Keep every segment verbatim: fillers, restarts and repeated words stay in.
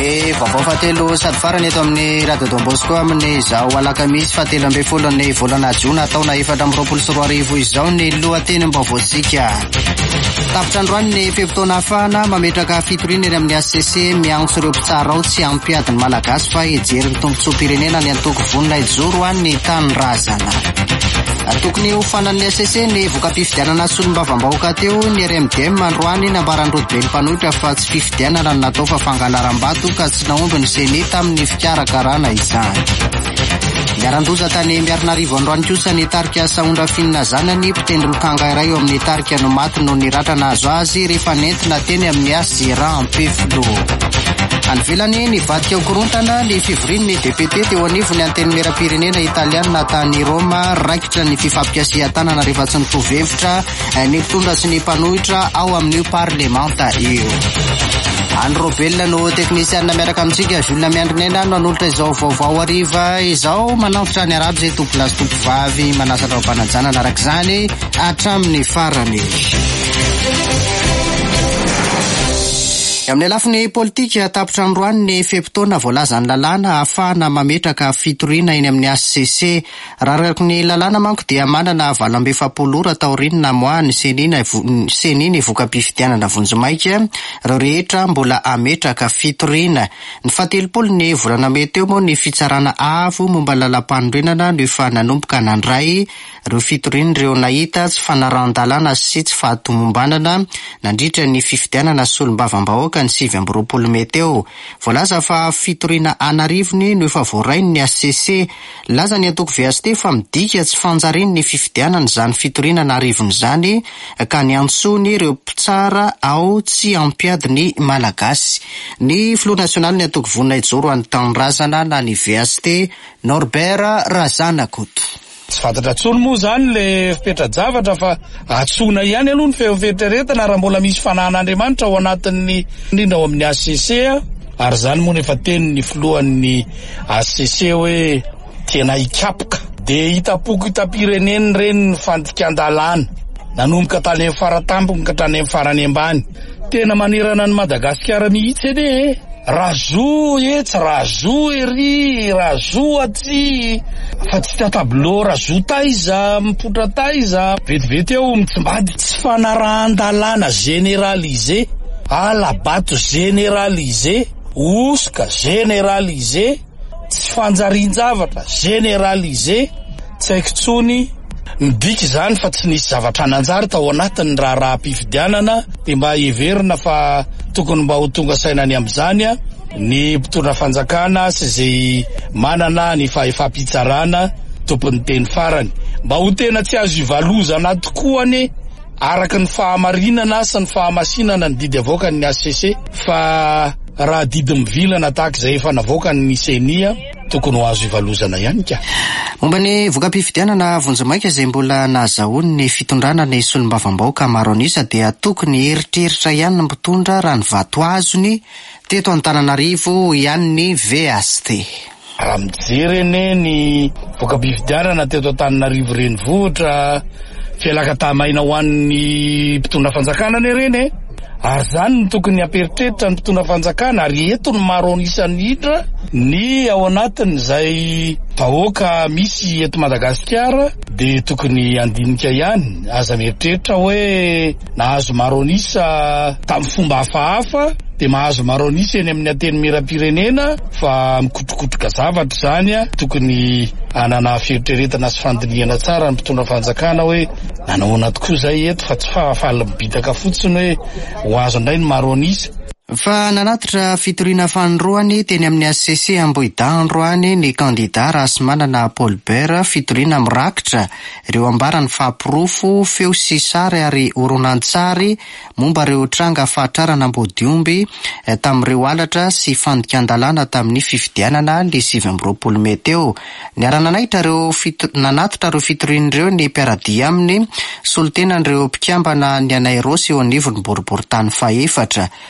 Ny vaovao fahatelo sady farany eto amin'ny Radio Don Bosco amin'ny izao alakamisy fahatelo ambin'ny folo ny volana Jona taona efatra amby roapolo sy roa arivo izao ny lohatenim-baovaotsika. Tapitra androany ny fe-potoana hafahana mametraka fitoriana eny amin'ny A C C miango ireo mpitsara ao tsy ampiadiny malagasy fa hijery ny tombotsoa-pirenena ny antoko vonona ijoro any tany razana. Tokony ho fanan'ny A C C ny voka-pifidianana solombavam-bahoaka teo ny R M D M androany nambaran'ny Rodibeny mpanohitra fa tsy fifidianana no natao fa fangalaram-bato ka tsy naomby ny Seny tamin'ny fikarakarana izany. Miaran-doza tany Miarinarivo androany kosa ny tarika Saondra Finina zanany mpitendry lokanga iray eo amin'ny tarika no maty no niratra nahazo azy rehefa nentina teny amin'ny Azera Ampefilo. Anvelany nivadika ho korontana ny fivorian'ny D P T teo anivony anteny mera-pirenena italiana tany Roma raikitra ny fifampiasia-tanana rehefa tsy nitovy hevitra ny mpitondra sy ny mpanohitra ao amin'io parlemanta io. Andro Belona no teknisianina miaraka amintsika Julina Miandrinena no anolotra izao vaovao ariva izao manampotra ny araby izay tompolasy tompovavy manasatra am-panajanana araka izany hatramin'ny farany. Amin'ny lafiny politika tapitra androany ny fe-potoana voalazany lalàna ahafahana mametraka fitoriana eny amin'ny A C C. Raha ny lalàna manko dia manana valo amby efapolo ora taoriana moa ny Seny ny voka-pifidianana vonjimaika ireo rehetra mbola ametraka fitoriana. Ny fahatelopolo ny volana May teo moa ny fitsarana avo momba lalam-panorenana no efa nanomboka nandray ireo fitoriana ireo nahita tsy fanaran-dalàna sy tsy fahatomombanana nandritra ny fifidianana solombavam-bahoaka ny sivy amby roapolo May teo. Voalaza fa fitoriana anarivony no efa voarainy ny A C C. Laza ny antoko V S T fa midika tsy fanjariany ny fifidianana izany fitoriana anarivony izany ka ny antsony ireo mpitsara ao tsy ampiadiny malagasy. Ny Filoha Nasionaly ny antoko vonona ijoro any tany razana na ny V S T Norbert Razanakoto. Tsy fantatra tsony moa zany le fipetra-javatra fa atsona ihany aloha ny feofetrreretana raha mbola misy fanahan'Andriamanitra ao anatin'ny indrindra ao amin'ny A C C ary zany moa nefa teny ny filohan'ny A C C hoe tena hikapoka de hitapoko hitapireneny reny ny fandikan-dalàna nanomboka tany amin'ny faratampony ka tany amin'ny farany ambany tena manerana ny Madagasikara mihitsy edy razo e tsy razo ery razo aty fa tsy tatablo razo taiza mipotra taiza vetivety eo mitsimbady tsy fanarahan-dalàna generalize alabato generalize oska generalize tsy fanjarin-javatra generalize tsy haiko tsony midika zany fa tsy nisy zavatra nanjary tao anatiny raha raha-pifidianana de mba heverina fa tokony mba ho tonga sainany amin'izany ny mpitondra fanjakana sy zay manana ny fahefampitsarana tompony teny farany mba ho tena tsy azo ivalozana tokoany araka ny fahamarinana sy ny fahamasinana ny didy avoaka ny A C C fa raha didy mivilana tahaka izay efa navoaka ny Senia tokony ho azo ivalozana ihany ka. Momba ny voka-pifidianana vonjimaika izay mbola nahazahoany ny fitondrana ny solombavam-bahoaka maro anisa dia tokony eritreritra ihany ny mpitondra raha ny vato azony teto Antananarivo ihany ny V S T. Raha mijery ene ny voka-pifidianana teto Antananarivo renivohitra fialakatamaina ho an'ny mpitondra fanjakana ny reny ary zany ny tokony aperitreritra ny mpitondra fanjakana ary eto ny maro anisan'ny hidra ny ao anatiny izay vahoaka misy eto Madagasikara de tokony andinika ihany aza mieritreritra hoe nahazo maro anisa tamin'ny fomba hafahafa de mahazo maro anisa eny amin'ny anteny mera-pirenena fa mikotrokotroka zavatra zany tokony anana fieritreretana sy fandiniana tsara ny mpitondra fanjakana hoe nanahoana tokoa zay eto fa tsy fahafaly mibitaka fotsiny hoe ho azo indray ny maro anisa. Fa nanatitra fitoriana fanoroany teny amin'ny A C C Ambohida androany ny kandida Rasimanana Paul Bert fitoriana mirakitra ireo ambarany fampirofo feo sy sary ary horonan-tsary momba ireo tranga fahatrarana Ambodiomby tamin'ireo alatra sy fandikan-dalàna tamin'ny fifidianana ny sivy amby roapolo May teo. Niara-nanaitra ireo nanatitra ireo fitorian'ireo ny mpiaradia aminy solitenan'ireo mpikambana ny Anairosy eo anivon'ny boriboritany faefatra. Ankoatra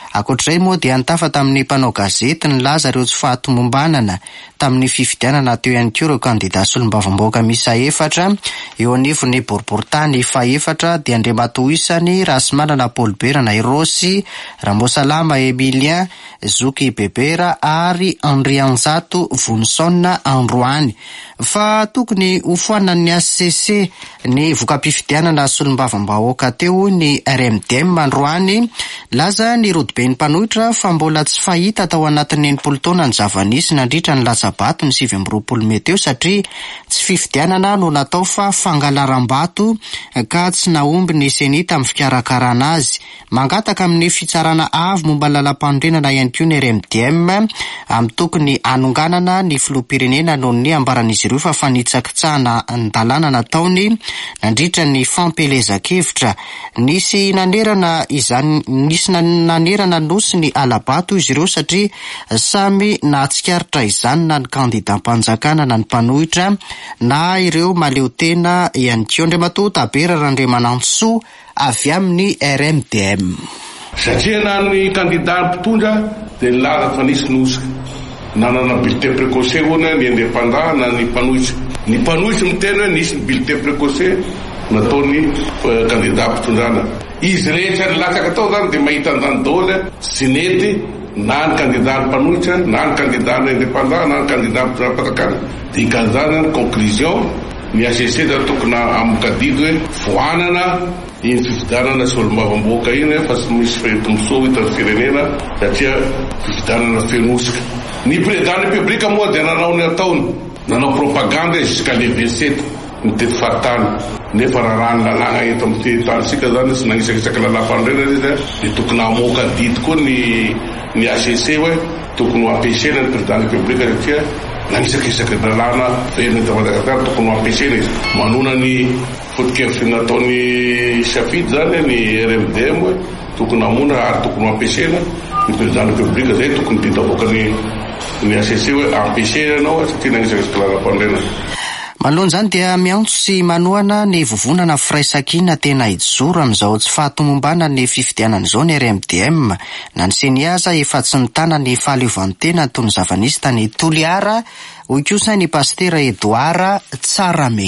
ankoatr'izay moa dia nitafa tamin'ny mpanao gazety ny laza ireo tsy fahatomombanana tamin'ny fifidianana teo ihany koa ireo kandida solombavam-bahoaka misa efatra eo anivon'ny boriboritany faefatra dia Andriamato Isany, Rasimanana Paulbert Nairosy, Rambosalama Emilien, Zoky Bebera ary Andri Anjato Vonson Androany. Fa tokony ho foanany A C C ny voka-pifidianana solombavam-bahoaka teo ny R M D M Androany. Laza ny rodiben'ny mpanohitra fa mbola tsy fahita tao anatin'ny enimpolo taona ny zava-nisy nandritra ny latsabato ny sivy amby roapolo Mey teo satria tsy fifidianana no natao fa fangalaram-bato ka tsy naomby ny senita amin'ny fikarakarana azy. Mangataka amin'ny fitsarana avy momba lalam-pandrenana ihany koa ny R M D M amin'ny tokony anonganana ny filoham-pirenena noho ny ambaran'izy ireo fa fanitsakitsahana ny dalàna nataony nandritra ny fampelezan-kevitra. Nisy nanerana izany nisy nanerana nosy ny alabato izy ireo satria samy nahatsikaritra izany na ny kandidam-panjakana na ny mpanohitra na ireo maleo tena ihany koa. Andriamato Tabera Randriamanantsoa avy amin'ny R M D M. Satria na ny kandida mpitondra dia nilaza fa nisy nosika nanana bulletin précoce hoana ny indépendant na ny mpanohitra. Ny mpanohitra mitena hoe nisy ny bulletin précoce nataony kandida mpitondrana. Izy rehetra nilatsaka tao zany dia mahita an'izany daholo sy nety na ny kandida mpanohitra na ny kandida indépendant na ny kandida mpitondram-panjakana. Dia ikan'izany ny conclusion ny A C C da tokony amokadidy hoe voanana iny fifidianana solombavam-bahoaka iny fa tsy misy fahitomosoa hitan'ny firenena satria fifidianana fenosika. Ny président république moa dia nanao ny ataony nanao propaganda jusqu'à le vingt-sept ny tety fahatany nefa raha ny lalàna eto amin'ny tetantsika zany sy nanisakisaka lalam-pandrenana izy dia tokony amoaka didy koa ny ny A C C hoe tokony ho ampesena ny président république satria nanisakisaka lalàna verina eto Madagasikara tokony ho ampesena izy manona ny foto-kevitry nataony safidy zany ny R M D M hoe tokony amona ary tokony ho ampesena ny président république zay tokony dida avoaka ny ny A C C hoe ampesena anao satria nanisakisaka lalam-pandrenana. Manoloana izany dia miantso sy manohana ny vovonana firaisan-kina tena hijoro amin'izao tsy fahatomombana ny fifidianana izao ny R M D M na ny seniaza efa tsy nitana ny fahaleovantena toy ny zava-nisy tany Toliara hoy kosa ny pastera Edouard Tsarame.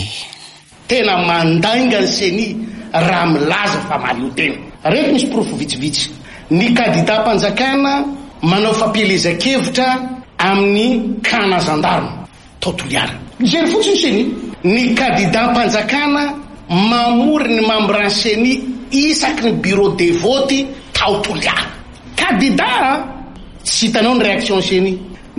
Tena mandainga ny seni raha milaza fa malio tena. Reto misy profo vitsivitsy. Ny kandida-mpanjakana manao fampielezan-kevitra amin'ny kana zandarma tao Toliara. Jery fotsiny seni ny kandida-mpanjakana mamory ny membran seni isaky ny bureau de vote tao Toliara. Kandida tsy hitanao ny réaction seni.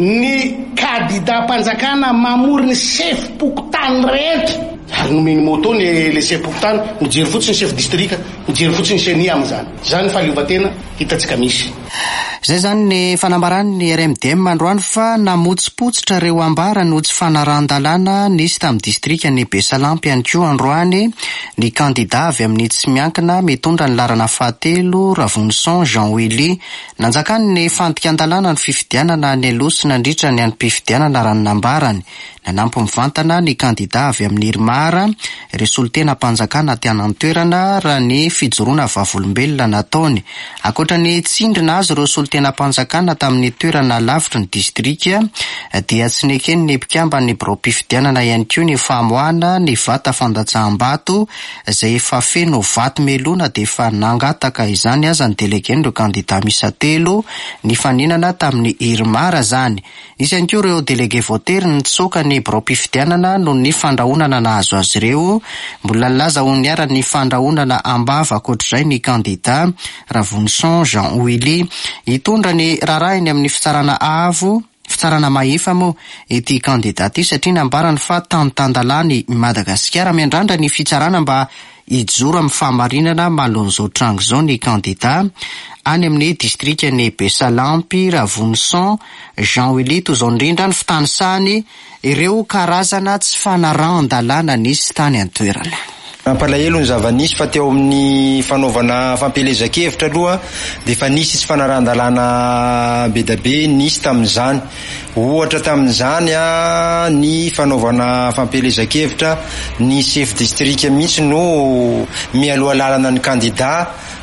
Ny kandida-mpanjakana mamory ny chef pokotany rehetra ary nomeny moto ny le chef pokotany mijery fotsiny chef district mijery fotsiny seni amin'izany. Zany fahaleovan-tena hitantsika misy. Zay zany ny fanambarany ny R M D M androany fa namotsipotsitra reo ambara no tsy fanaran-dalàna nisy tamin'ny distrikany Besalampy ihany koa androany ny kandida avy amin'ny tsy miankina mitondra ny larana fahatelo Ravonson Jean Willy nanjakany ny fandikan-dalàna ny fifidianana ny Elosy nandritra ny anim-pifidianana raha nambarany. Nanampy mivantana ny kandida avy amin'ny Irimara ireo solitena mpanjakana tiana toerana raha ny fijoroana vavolombelona nataony. Akoatra ny tsindrina azy ireo solitena mpanjakana tamin'ny toerana lavitry ny distrika dia tsy nekeny ny mpikamba ny biro-pifidianana ihany koa ny famoahana ny vata fandatsaham-bato izay efa feno vato melona dia efa nangataka izany aza ny delegeny ireo kandida misa telo ny faninana tamin'ny Irimara zany. Isy ihany koa ireo delege votery nitsoaka ny biro-pifidianana no ny fandrahonana nahazo azy ireo. Mbola nilaza ho niara ny fandrahonana ambava akoatr'izay ny kandida Ravonson Jean Willy hitondra ny rarahiny amin'ny fitsarana avo fitsarana maefa moa ity kandida ity satria nambarany fa tany-tandalany Madagasikara miandrandra ny fitsarana mba hijoro amin'ny fahamarinana mahalon'izao trango izao ny kandida any amin'ny distrikany Besalampy Ravonson Jean Willy toy izao indrindra ny fitanisany ireo karazana tsy fanaran-dalàna nisy tany an-toerana. Mampalahelo ny zava-nisy fa teo amin'ny fanaovana fampelezan-kevitra aloha dia efa nisy tsy fanaran-dalàna be da be nisy tamin'izany. Ohatra tamin'izany a ny fanaovana fampelezan-kevitra ny chef district mihitsy no mialoha lalana ny kandida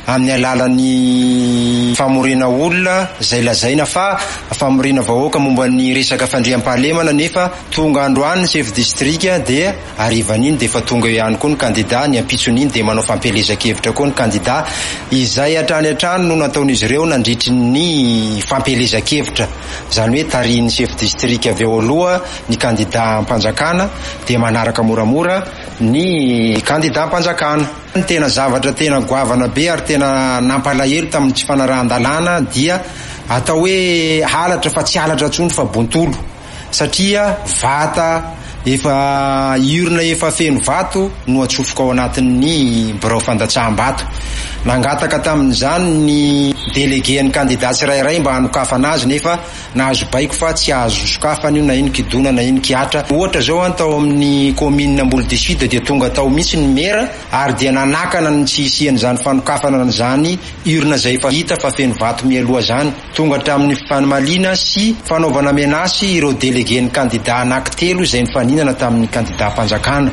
amin'ny alalan'ny famorina olona zay lazaina fa famorina vahoaka momba ny resaka fandriam-pahalemana, nefa tonga androany ny chef district dia arivan'iny de fa tonga ihany koa ny candidat, ny ampitson'iny de manao fampelezan-kevitra koa ny candidat. Izay hatrany hatrany no nataon'izy ireo nandritry ny fampelezan-kevitra, zany hoe tarihin'ny chef district avy eo aloha ny candidat ampanjakana de manaraka moramora ny candidat ampanjakana. Ny tena zavatra tena goavana be ary tena nampalahelo tamin'ny tsy fanarahan-dalàna dia atao hoe halatra fa tsy halatra ntsony fa bontolo, satria vata efa iorina efa feno vato no atsofoka ao anatin'ny birao fandatsaham-bato. Nangataka tamin'izany ny délégué-n'ny candidat tsirairay mba hanokafa anazy, nefa nahazo baiko fa tsy azo sokafana io na iny kidona na iny kiatra. Ohatra zao an tao amin'ny commune Ambolo du Sud dia tonga tao mitsy ny mera ary dia nanakana ny tsy isian'izany fanokafana n'izany urna zay fa hita fa feno vato mialoha zany. Tonga hatramin'ny fanamaliana sy fanaovana menasy ireo délégué-n'ny candidat anankitelo izay nifaninana tamin'ny candidat mpanjakana.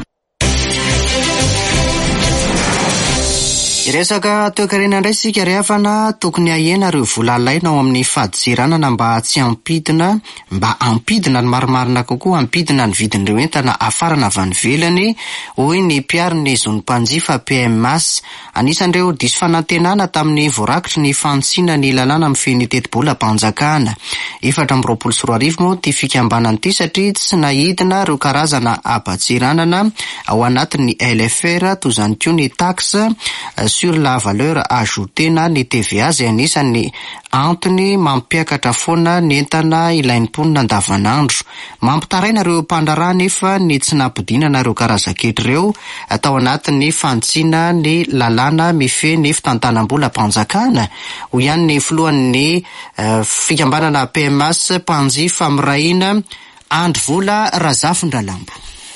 Iresaka toekarena indray sika rehafana tokony ahena ireo vola alaina ao amin'ny fahaditsiranana mba tsy ampidina mba ampidina ny marimarina kokoa ampidina ny vidin'ireo entana afarana avy any ivelany, hoy ny mpiary zony mpanjifa P M S. Anisan'ireo diso fanantenana tamin'ny voarakitry ny fantsina ny lalàna amin'ny feny teti-bola mpanjakana. Efatra amby roapolo sy roa arivo moa ty fikambanany ity satria tsy nahidina ireo karazana abatsiranana ao anatin'ny L F R toy izany koa ny taxe sur la valeur ajoutée na ny T V A zay anisan'ny antony mampiakatra foana ny entana ilain'ny mponina andavanandro. Mampitaraina ireo mpandrarà nefa ny tsy nampidinana ireo karazan-ketra ireo atao anatin'ny fantsina ny lalàna mifeny fitantanam-bola mpanjakana. Ho ihany ny filohan'ny uh, fikambanana P M S mpanjifa mirahina Andry Vola Razafindralambo.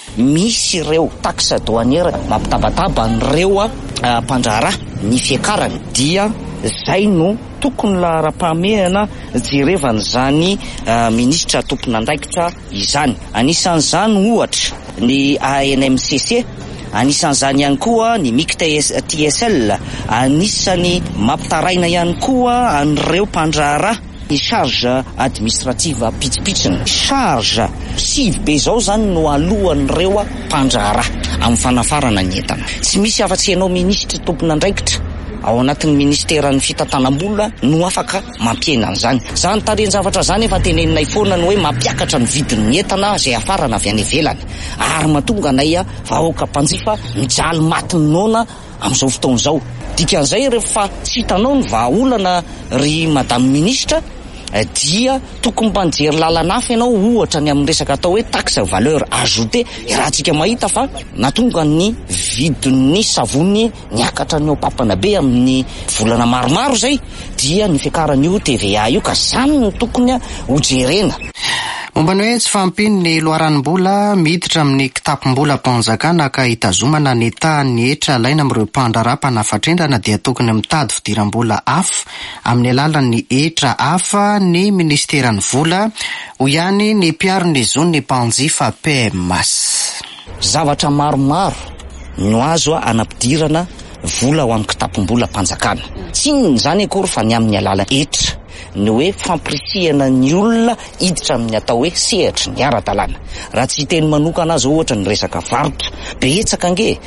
Misy ireo taxe douanière mampitabataba an'ireo mpandrarà ny fiakarany dia zay no tokony lara-pahamehana jerevana zany uh, ministra tompon'andraikitra izany. Anisan'izany ohatra ny A N M C C, anisan'izany ihany koa ny M I C T S L, anisany mampitaraina ihany koa an'ireo mpandrarà ny charge administrative pitsipitsiny. Charge sivy be zao zany no alohan'ireo mpandrarà amin'ny fanafarana ny entana. Tsy misy afa-tsy ianao ministra tompon'andraikitra ao anatin'ny ministeran'ny fitantanam-bola no afaka mampiena an'izany. Zany tareny zavatra zany efa teneninay foana ny hoe mampiakatra ny vidin'ny entana zay afarana avy any ivelany. Ary mahatonga anay vahoaka mpanjifa mijaly maty ny noana amin'izao fotoana izao. Dikan'izay rehefa tsy hitanao ny vahaolana ry madame ministra dia tokony mpanjery lalanafa ianao ohatra ny amin'ny resaka atao hoe taxe valeur ajoutée. Rahantsika mahita fa natonga ny vidin'ny savony niakatra ny papana be amin'ny volana maromaro zay dia ny fiakaran'io T V A io ka zany no tokony ho jerena. Mombany hoe tsy fampiny ny loharanimbola miditra amin'ny kitapom-bola mpanjakana ka hitazomana ny tahan'ny hetra alaina amin'ireo mpandrarà mpanafatrendana dia tokony mitady fidiram-bola hafa amin'ny alalan'ny hetra hafa ny ministeran'ny vola. Ho ihany ny mpiary zony ny mpanjifa P M S. Zavatra maromaro no azo anampidirana vola ho amin'ny kitapom-bola mpanjakana. Tsy zany akory fa ny amin'ny alala hetra ny hoe fampirisihana ny olona hiditra amin'ny atao hoe sehatra ny ara-dalàna. Raha tsy teny manokana azy ohatra ny resaka varotra betsaka ange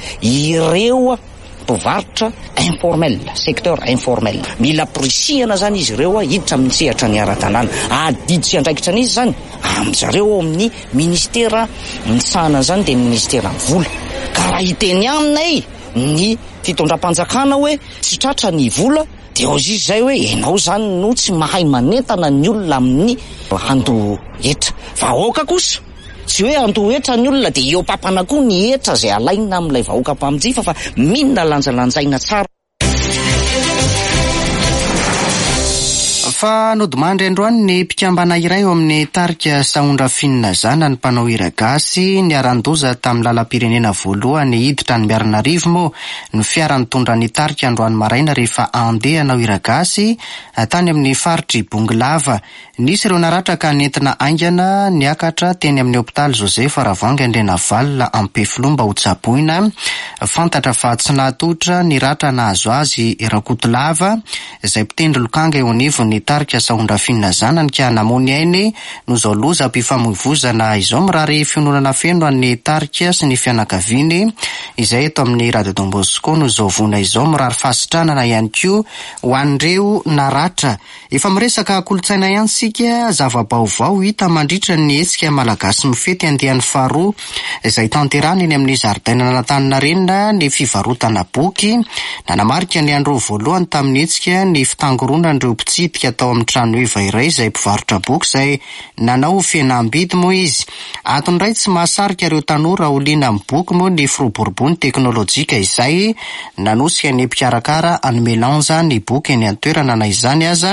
ireo mpivarotra informel, secteur informel, mila pirisihana zany izy ireo hiditra amin'ny sehatra ny ara-dalàna. Adidy sy andraikitra an'izy zany amin'izareo amin'ny ministera nitsahana zany dia ministera vola. Ka raha hiteny aminay ny fitondram-panjakana hoe tsy tratra ny vola dia ozy zay hoe enao zany no tsy mahay manentana ny olona amin'ny ando hetra. Vahoaka kosa tsy hoe ando hetra ny olona dia eo papana koa ny hetra zay alaina amin'ilay vahoaka mpamjifa fa minna lanjalanjaina tsara. Fa nodimandry androany ny mpikambana iray eo amin'ny tarika Saondra Finnazana ny mpanao hira gasy niaran-doza tamin'ny lalam-pirenena voalohany hiditra ny Miarinarivo moa ny fiara nitondra ny tarika androany maraina rehefa andeha hanao hira gasy tany amin'ny faritry Bongolava. Nisy ireo naratra ka nentina aingana niakatra teny amin'ny hopitaly Joseph Ravoanga Andrenavalona Ampefilomba ho tsaboina. Fantatra fa tsy nahatotra ny ratra nahazo azy Rakotilava izay mpitendry lokanga eo anivo ny tarika Saondra Finnazana ka namony ainy no zao loza mpifamoivozana izao mirary fiononana feno amin'ny tarika sy ny fianakaviany izay eto amin'ny Radio Don Bosco no zao vona izao mirary fasitranana ihany koa ho an'ireo naratra. Efa miresaka kolotsaina ihany sika zava-baovao hita mandritra ny hetsika malagasy mifety andehan'ny faharoa izay tanterana eny amin'ny zaridaina n'Antaninarenina ny fivarotana boky. Nanamarika ny andro voalohany tamin'ny hetsika ny fitangoronan'ireo mpitsidika tao amin'ny trano eva iray izay mpivarotra boky izay nanao fihenam-bidy moa izy. Antony tsy mahasarika ireo tanora oliana amin'ny boky moa ny firoborobony teknôlôjika izay nanosika ny mpikarakara anome lanja ny boky eny an-toerana na izany aza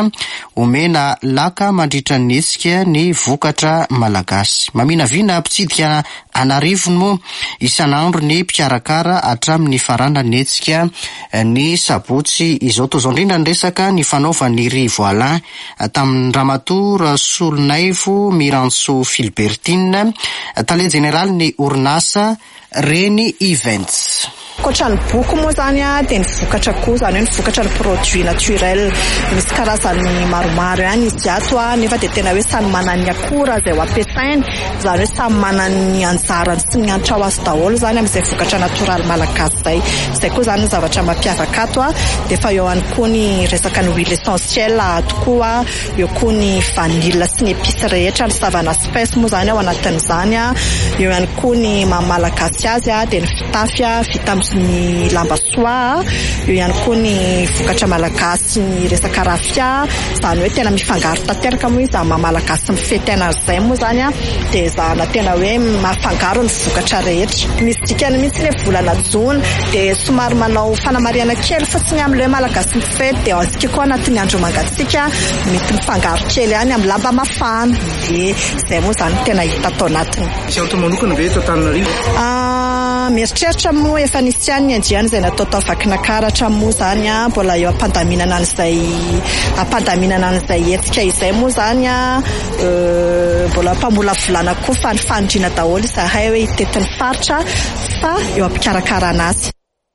omena laka mandritra ny hetsika ny vokatra malagasy. Maminavina mpitsidika anarivo moa isan'andro ny mpikarakara hatramin'ny farana ny hetsika ny sabotsy izao. Toy izao indrindra ny resaka ny fanaovan'ny Rivo Alain tamin'ny ramatoa Solonaivo Miranso Filibertine tale general ny orinasa Reny Events. Koatra ny boky moa zany a dia ny vokatra koa zany hoe ny vokatra ny produit naturel misy karazany maromaro ihany izy ato a nefa dia tena hoe samy manana ny akora izay ho ampiasainy zany hoe samy manana ny anjarany sy ny hanitra ho azy daholo zany amin'izay vokatra natoraly malagasy izay. Izay koa zany ny zavatra mampiavaka ato a dia fa eo ihany koa ny resaka ny huile essentielle ato koa eo koa ny vanille sy ny épices rehetra ny savana spice moa zany ao anatin'izany a eo ihany koa ny mamalagasy azy a dia ny fitafy a vita ny lamba soa eo ihany koa ny vokatra malagasy ny resaka rafia zany hoe tena mifangaro tanteraka moa izy amin'ny malagasy mifety an'izay moa zany a dia zana tena hoe mahafangaro ny vokatra rehetra. Misy dikany mihitsy ilay volana jona dia somary manao fanamariana kely fotsiny amin'ilay malagasy mifety dia azika koa anatin'ny andro mangatsika mety mifangaro kely ihany amin'ny lamba mafana dia izay moa zany tena hita atao anatiny. Sy antony manokana ve eto Antananarivo? Mieritreritra moa efa nisy ihany ny andiany izay natao tao vakinankaratra moa zany a mbola eo ampandaminana an'izay ampandaminana an'izay hetsika izay moa zany a mbola mpamolavolana koa fa ny fanindriana daholo izahay hoe hitetin'ny faritra fa eo ampikarakarana azy.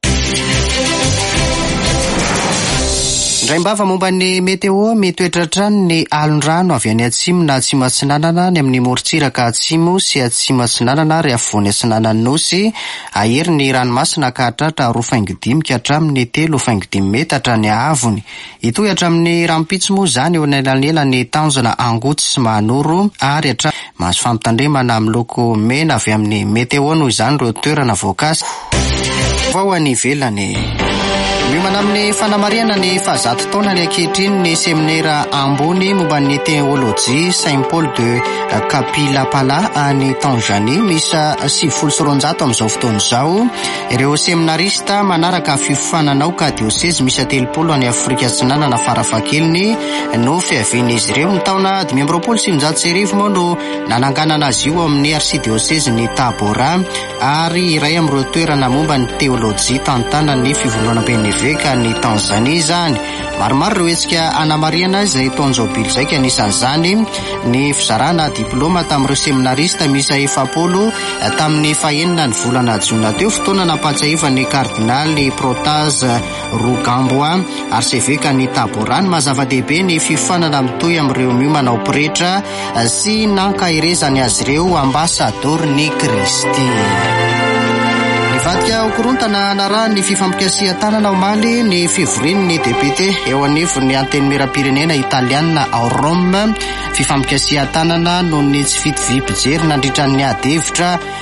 Raim-bava momba ny meteo mitoetra ny alon-drano avy any atsimo na atsimo atsinanana ny amin'ny morontsiraka atsimo sy atsimo atsinanana ary afovoany atsinanany nosy ahery ny ranomasina ka hatratra roa faingo dimy ka hatramin'ny telo faingo dimy metatra ny ahavony. Itoy hatramin'ny rampitso moa izany eo anelanelany tanjona Angotsy sy Mahanoro ary hatra mahazo fampitandremana amin'ny loko mena avy amin'ny meteo noho izany ireo toerana voankazo. Vao any ivelany miomana amin'ny fanamariana ny fahazato taona ny ankehitriny ny seminera ambony momba ny teolojia Saint Paul de Kapilapala any Tanzanie misa sivifolo sy roanjato amin'izao fotoana izao. Ireo seminarista manaraka fifofananao ka dioseze misy telopolo any Afrika Atsinanana farafahakeliny no fiavian'izy ireo. Ny taona dimy amby roapolo sy sivinjato sy arivo moa no nananganana azy io amin'ny arsidioseze ny Tabora ary iray amin'ireo toerana momba ny teolojia tantanan'ny fivondronam-peniveka ny Tanzania zany. Maromaro ireo hetsika anamariana izay taon'izao bily izay ka anisan'izany ny fizarana diploma tamin'ireo seminarista misa efapolo tamin'ny fahenina ny volana jona teo fotoana nampatsahivany kardinaly Protase Rugambwa arseveka ny Tabora. Mazava-dehibe ny fifanana mitohy amin'ireo miomana ho pretra sy nankahirezany azy ireo ambasador ny Kristy. Vadika okorontana nara ny fifampikasia tanana omaly ny fivoriany ny depute eo anivon'ny antenimieram-pirenena italiana ao Rome. Fifampikasia tanana noho ny tsy fito vy mpijery nandritra ny ady hevitra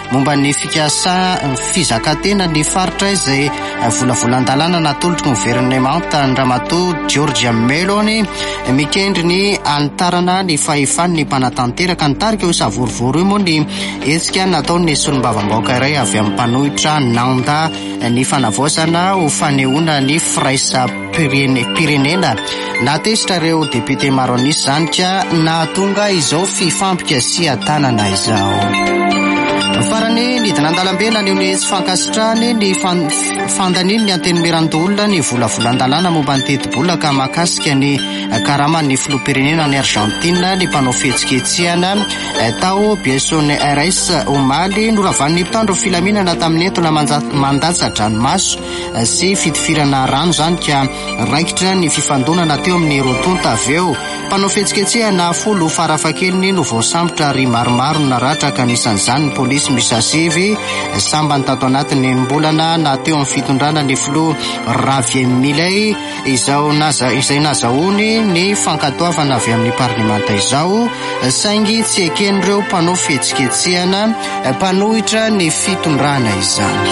momba ny fikasa fizakantena ny faritra izay volavolan-dalàna natolotra ny gouvernemanta Andramatoa Georgia Meloni mikendry ny anitarana ny fahefan'ny mpanatanteraka ny tarika ho savorivory io moa ny hetsika nataony solombavam-baoaka iray avy amin'ny mpanohitra nanda ny fanavaozana ho fanehoana ny firaisa pirenena natesitra ireo depute maro anisy zany ka nahatonga izao fifampika sy atanana izao. Farany ny dinandalambe na ny tsy fankasitrahany ny fandaniny ny antenimirandoolona ny volavolan-dalàna momba ny teti-bolaka mahakasika ny karama ny filoham-pirenena ny Argentina ny mpanao fihetsiketsehana tao Biasone R S Omaly noravan'ny mpitandro filaminana tamin'ny entona mandatsa dranomaso sy fitifirana rano zany ka raikitra ny fifandonana teo amin'ny rotonta avy eo. Mpanao fihetsiketsehana folo farafakeliny no voasambotra ry maromaro naratra ka anisan'izany ny polisy misasivy sambany tato anatin'ny mbolana na teo amin'ny fitondrana ny filoha Ravie Milay izao naza izay nazahoany ny fankatoavana avy amin'ny parlemanta izao saingy tsy eken'ireo mpanao fihetsiketsehana mpanohitra ny fitondrana izany.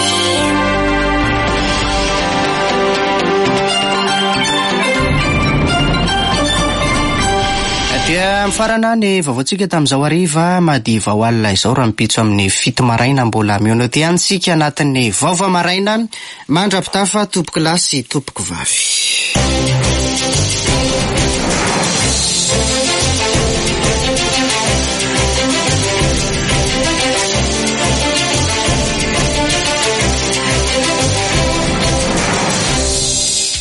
Dia mifarana ny vaovaontsika tamin'izao hariva madiva ho alina izao raha mipitso amin'ny fito maraina mbola mihonoty antsika anatin'ny vaova maraina mandrapitafa tompoko lahy sy tompoko vavy.